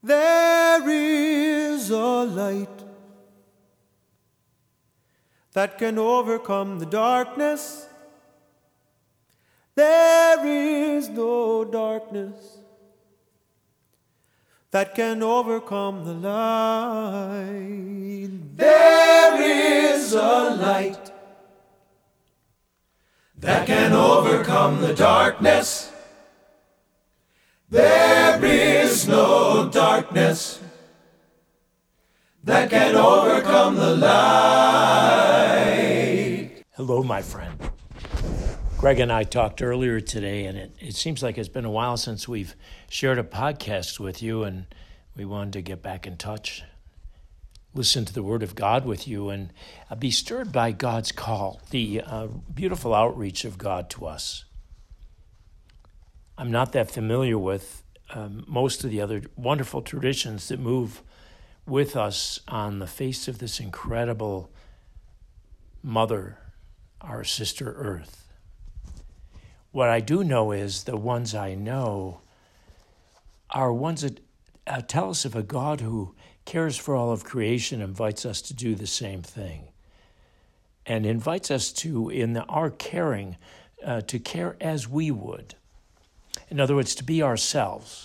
There is a light that can overcome the darkness. There is no darkness that can overcome the light. There is a light that can overcome the darkness. There is no darkness that can overcome the light. Hello, my friend. Greg and I talked earlier today, and it seems like it's been a while since we've shared a podcast with you, and we wanted to get back in touch, listen to the Word of God with you, and be stirred by God's call, the beautiful outreach of God to us. I'm not that familiar with most of the other wonderful traditions that move with us on the face of this incredible Mother, our sister Earth. What I do know is the ones I know are ones that tell us of a God who cares for all of creation, invites us to do the same thing, and invites us to, in our caring, to care as we would. In other words, to be ourselves,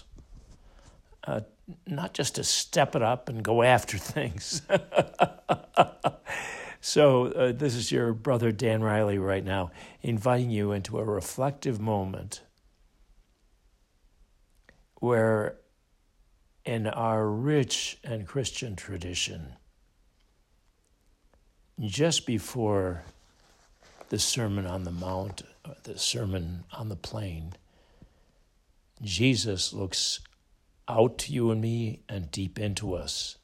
not just to step it up and go after things. So this is your brother Dan Riley right now, inviting you into a reflective moment where in our rich and Christian tradition, just before the Sermon on the Mount, the Sermon on the Plain, Jesus looks out to you and me and deep into us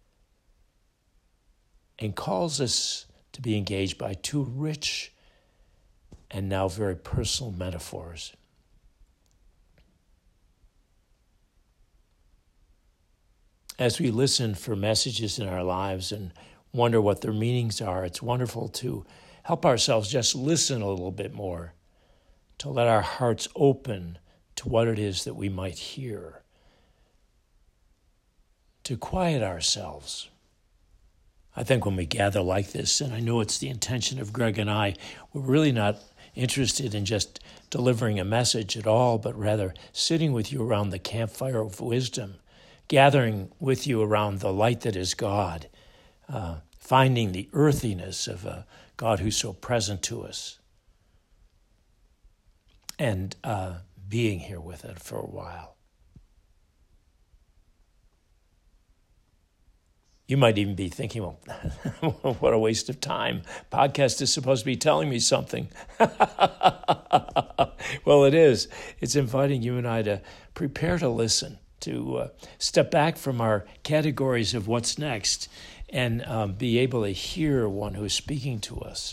and calls us to be engaged by two rich and now very personal metaphors. As we listen for messages in our lives and wonder what their meanings are, it's wonderful to help ourselves just listen a little bit more, to let our hearts open to what it is that we might hear, to quiet ourselves. I think when we gather like this, and I know it's the intention of Greg and I, we're really not interested in just delivering a message at all, but rather sitting with you around the campfire of wisdom, gathering with you around the light that is God, finding the earthiness of a God who's so present to us, and being here with it for a while. You might even be thinking, well, what a waste of time. Podcast is supposed to be telling me something. Well, it is. It's inviting you and I to prepare to listen, to step back from our categories of what's next and be able to hear one who's speaking to us.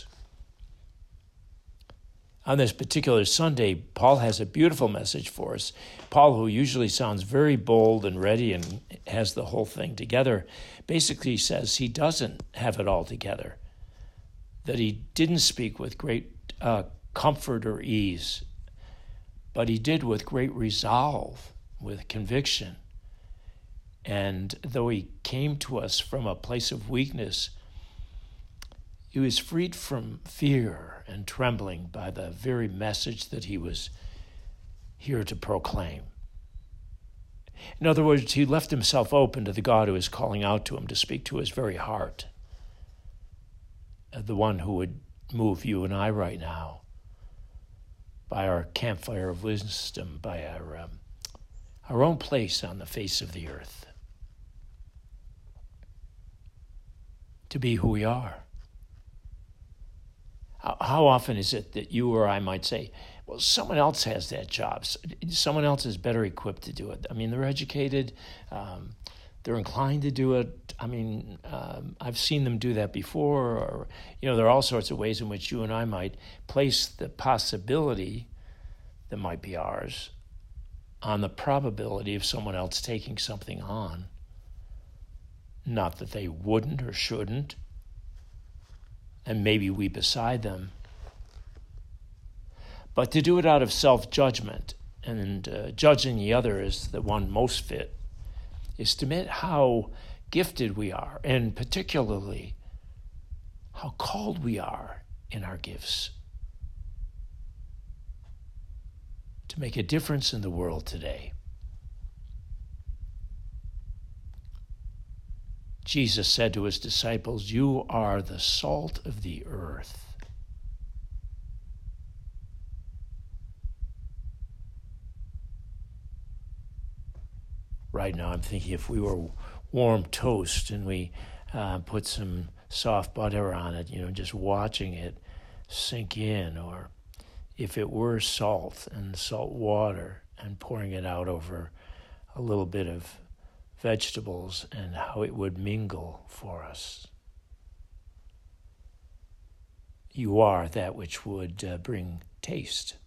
On this particular Sunday, Paul has a beautiful message for us. Paul, who usually sounds very bold and ready and has the whole thing together, basically says he doesn't have it all together, that he didn't speak with great comfort or ease, but he did with great resolve, with conviction. And though he came to us from a place of weakness, he was freed from fear and trembling by the very message that he was here to proclaim. In other words, he left himself open to the God who is calling out to him to speak to his very heart, the one who would move you and I right now by our campfire of wisdom, by our own place on the face of the earth, to be who we are. How often is it that you or I might say, well, someone else has that job. Someone else is better equipped to do it. I mean, they're educated. They're inclined to do it. I mean, I've seen them do that before. Or, there are all sorts of ways in which you and I might place the possibility that might be ours on the probability of someone else taking something on. Not that they wouldn't or shouldn't, and maybe we beside them, but to do it out of self-judgment and judging the other as the one most fit is to admit how gifted we are, and particularly how called we are in our gifts to make a difference in the world today. Jesus said to his disciples, "You are the salt of the earth." Right now I'm thinking if we were warm toast and we put some soft butter on it, just watching it sink in, or if it were salt and salt water and pouring it out over a little bit of vegetables and how it would mingle for us. You are that which would bring taste.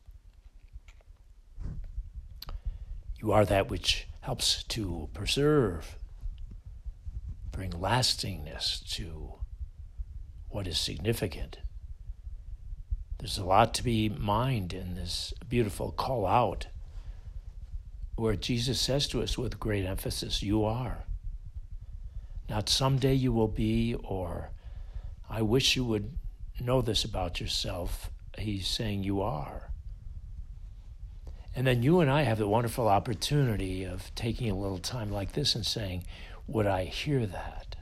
You are that which helps to preserve, bring lastingness to what is significant. There's a lot to be mined in this beautiful call out, where Jesus says to us with great emphasis, you are. Not someday you will be, or I wish you would know this about yourself. He's saying you are. And then you and I have the wonderful opportunity of taking a little time like this and saying, would I hear that?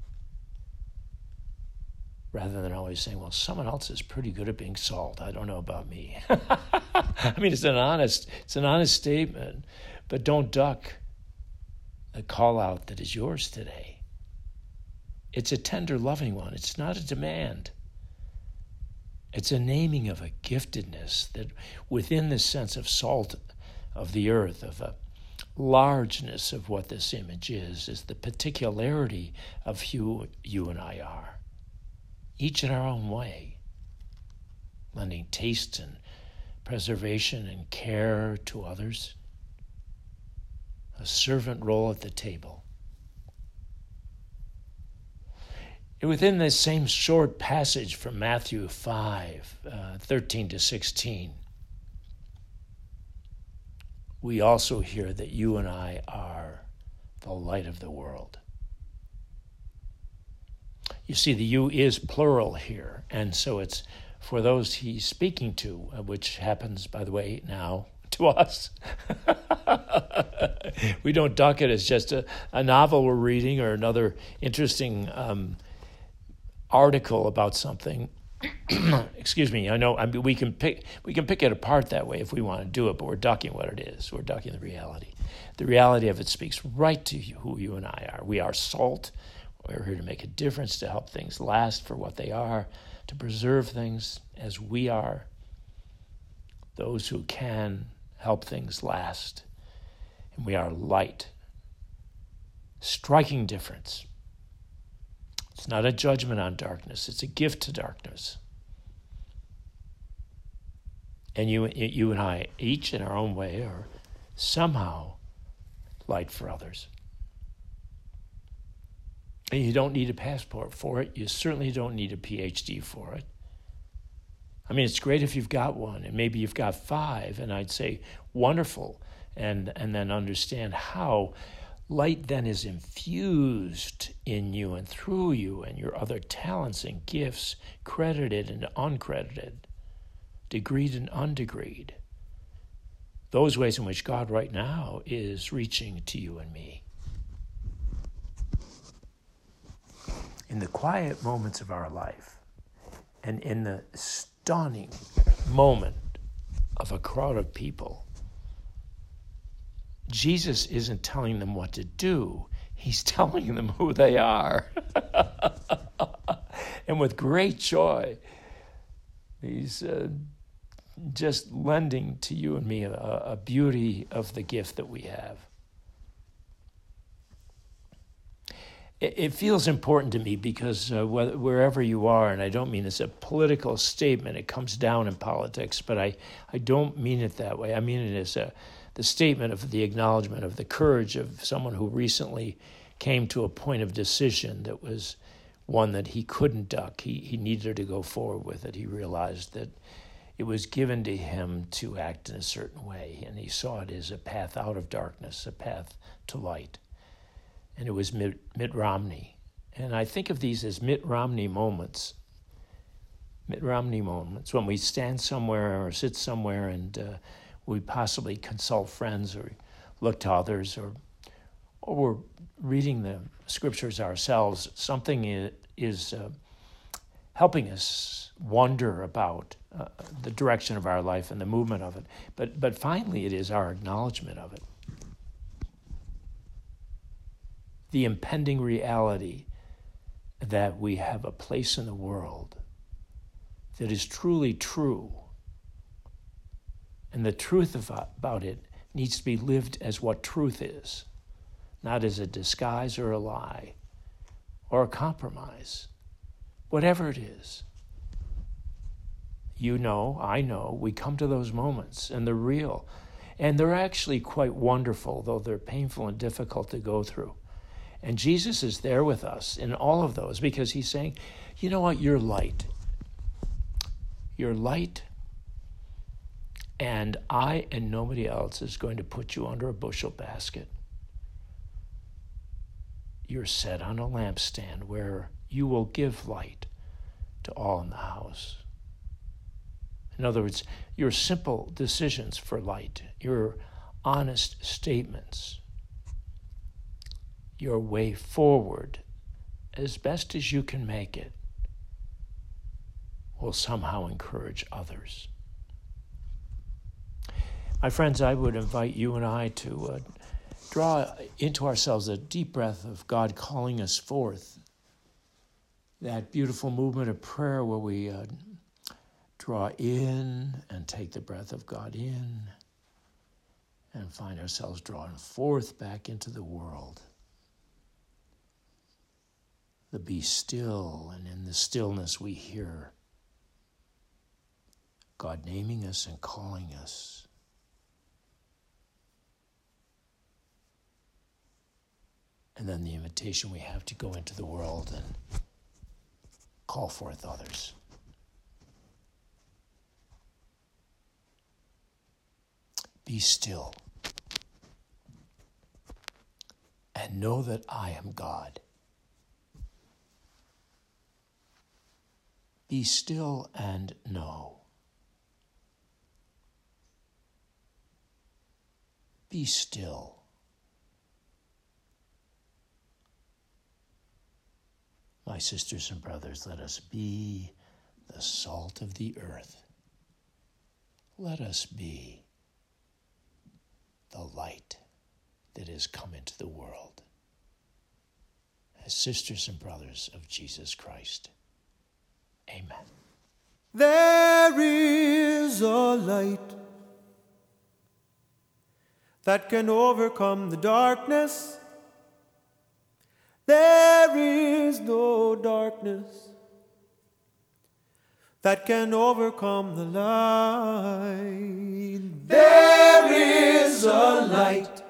Rather than always saying, well, someone else is pretty good at being salt. I don't know about me. I mean, it's an honest statement, but don't duck the call out that is yours today. It's a tender, loving one. It's not a demand. It's a naming of a giftedness that within the sense of salt of the earth, of a largeness of what this image is the particularity of who you and I are, each in our own way, lending taste and preservation and care to others, a servant role at the table. Within this same short passage from Matthew 5, 13 to 16, we also hear that you and I are the light of the world. You see, the you is plural here, and so it's for those he's speaking to, which happens, by the way, now to us. We don't duck it as just a novel we're reading or another interesting article about something. Excuse me. We can pick it apart that way if we want to do it, but we're ducking what it is. We're ducking the reality. The reality of it speaks right to you, who you and I are. We are salt. We're here to make a difference, to help things last for what they are, to preserve things as we are. Those who can help things last. And we are light. Striking difference. It's not a judgment on darkness. It's a gift to darkness. And you and I, each in our own way, are somehow light for others. And you don't need a passport for it. You certainly don't need a PhD for it. I mean, it's great if you've got one, and maybe you've got 5, and I'd say wonderful, and then understand how light then is infused in you and through you and your other talents and gifts, credited and uncredited, degreed and undegreed. Those ways in which God right now is reaching to you and me. In the quiet moments of our life, and in the stunning moment of a crowd of people, Jesus isn't telling them what to do. He's telling them who they are. And with great joy, he's just lending to you and me a beauty of the gift that we have. It feels important to me because wherever you are, and I don't mean it's a political statement, it comes down in politics, but I don't mean it that way. I mean it as the statement of the acknowledgement of the courage of someone who recently came to a point of decision that was one that he couldn't duck. He needed to go forward with it. He realized that it was given to him to act in a certain way, and he saw it as a path out of darkness, a path to light. and it was Mitt Romney. And I think of these as Mitt Romney moments. Mitt Romney moments when we stand somewhere or sit somewhere and we possibly consult friends or look to others, or we're reading the scriptures ourselves. Something is helping us wonder about the direction of our life and the movement of it. But finally, it is our acknowledgement of it. The impending reality that we have a place in the world that is truly true. And the truth about it needs to be lived as what truth is, not as a disguise or a lie or a compromise, whatever it is. You know, I know, we come to those moments and they're real. And they're actually quite wonderful, though they're painful and difficult to go through. And Jesus is there with us in all of those because he's saying, you know what, you're light. You're light, and I and nobody else is going to put you under a bushel basket. You're set on a lampstand where you will give light to all in the house. In other words, your simple decisions for light, your honest statements, your way forward as best as you can make it will somehow encourage others. My friends, I would invite you and I to draw into ourselves a deep breath of God calling us forth. That beautiful movement of prayer where we draw in and take the breath of God in and find ourselves drawn forth back into the world. The be still, and in the stillness we hear God naming us and calling us. And then the invitation we have to go into the world and call forth others. Be still and know that I am God. Be still and know. Be still. My sisters and brothers, let us be the salt of the earth. Let us be the light that has come into the world. As sisters and brothers of Jesus Christ. Amen. There is a light that can overcome the darkness. There is no darkness that can overcome the light. There is a light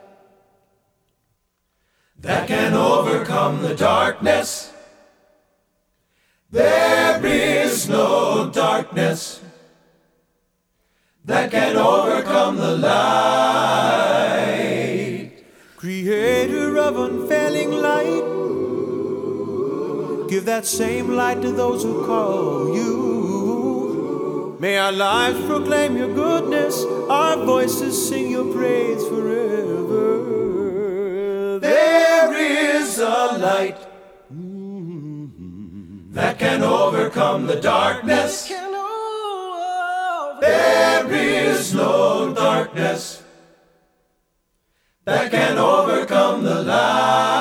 that can overcome the darkness. There is no darkness that can overcome the light. Creator of unfailing light, give that same light to those who call you. May our lives proclaim your goodness, our voices sing your praise forever. There is a light that can overcome the darkness. There is no darkness that can overcome the light.